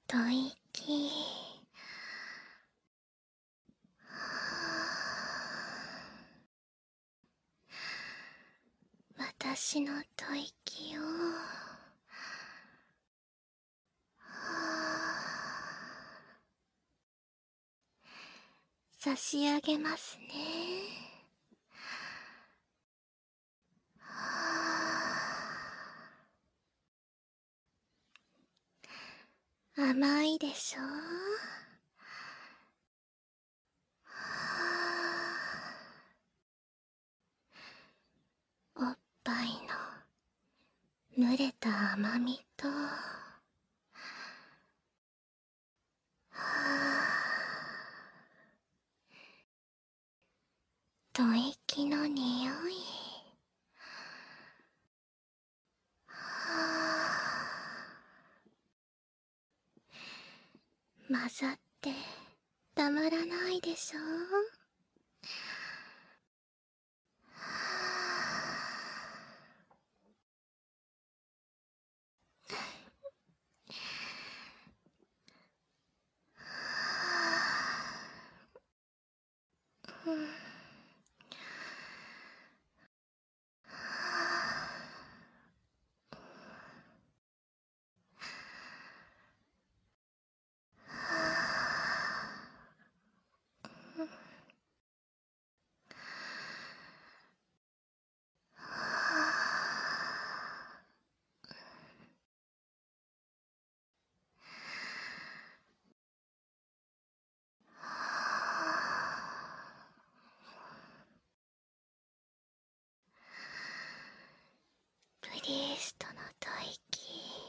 吐息。私の吐息を差し上げますね。甘いでしょ。おっぱいの濡れた甘みと吐息の匂い。混ざってたまらないでしょ。プリーストの吐息。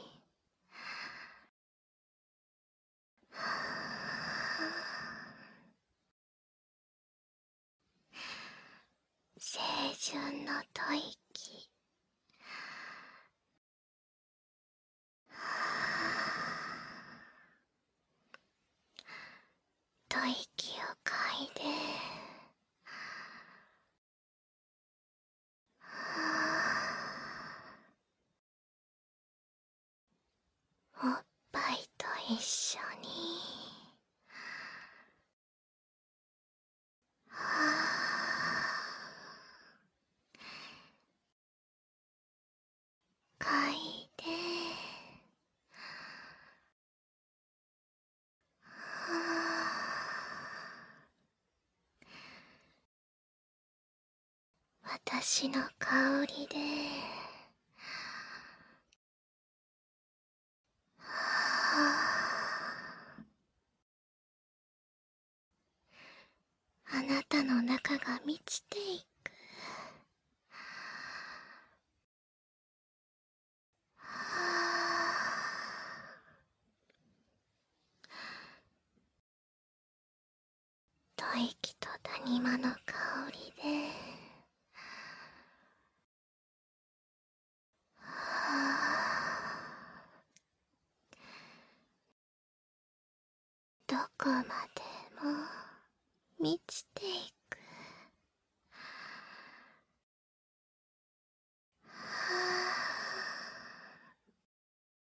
清純の吐息。吐息を嗅いでおっぱいと一緒に嗅いで私の香りであなたの中が満ちていく。吐息と谷間の香りでどこまでも満ちていく。